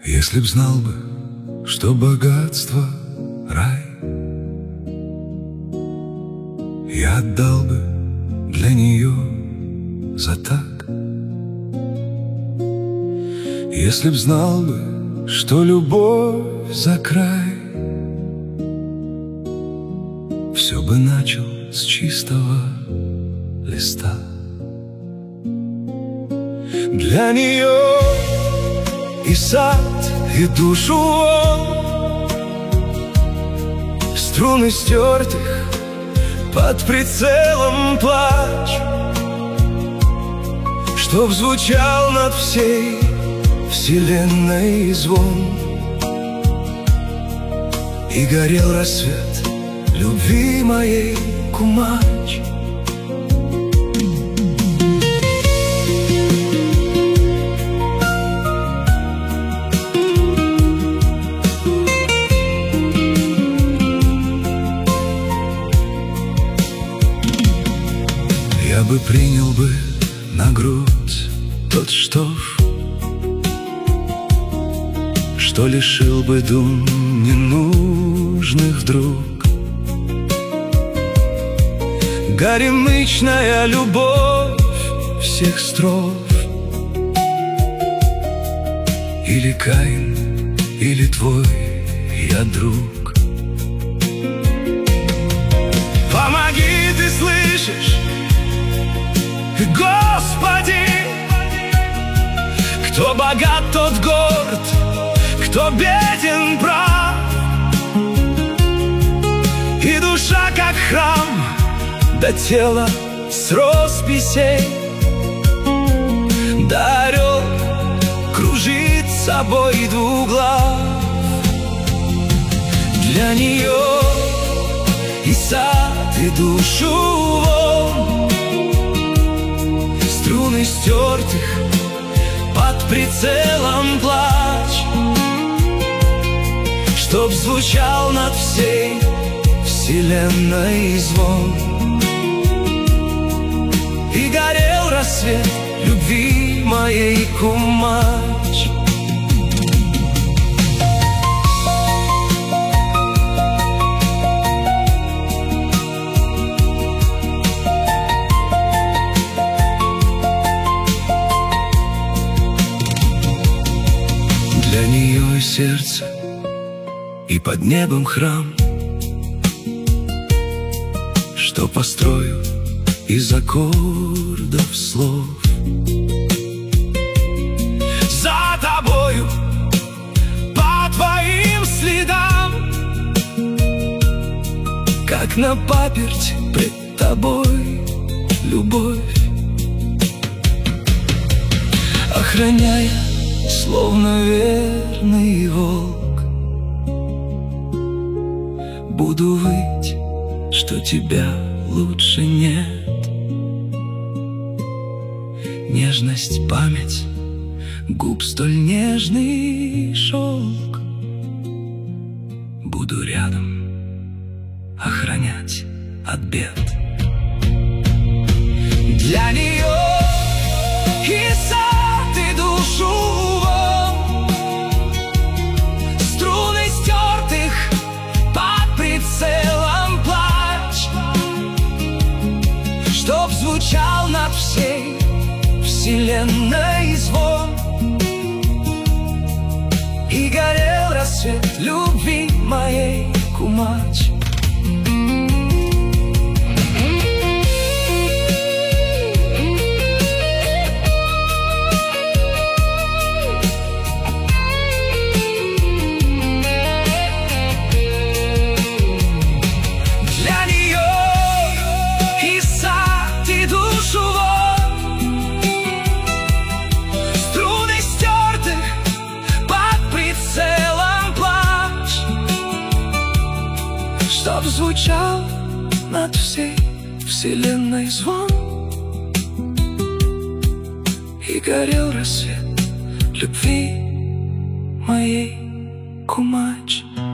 Если б знал бы, что богатство — рай, я отдал бы для нее за так. Если б знал бы, что любовь за край, все бы начал с чистого листа. Для нее и сад, и душу он, струны стертых под прицелом плач, чтоб звучал над всей вселенной звон, и горел рассвет любви моей, кумач. Я бы принял бы на грудь тот штоф, что лишил бы дум ненужных вдруг. Горемычная любовь всех строф, или Каин, или твой я друг. Помоги, ты слышишь, Господи! Кто богат, тот горд, кто беден, прав, и душа, как храм, до тела с росписей, да орел кружит собой двуглав. Для нее и сад, и душу вон, струны стертых под прицелом плач, чтоб звучал над всей вселенной звон, и горел рассвет любви моей, кумач. Для нее и сердце, и под небом храм, что построю из аккордов слов. За тобою, по твоим следам, как на паперть пред тобой любовь, охраняя, словно верный волк, буду выть, что тебя лучше нет. Нежность, память, губ столь нежный шелк, буду рядом охранять от бед. Для нее и сад, и душу вон, струны стертых под прицелом плач, чтоб звучал над всей вселенной звон, и горел рассвет любви моей, кумач. Чтоб звучал над всей вселенной звон, и горел рассвет любви моей, кумач.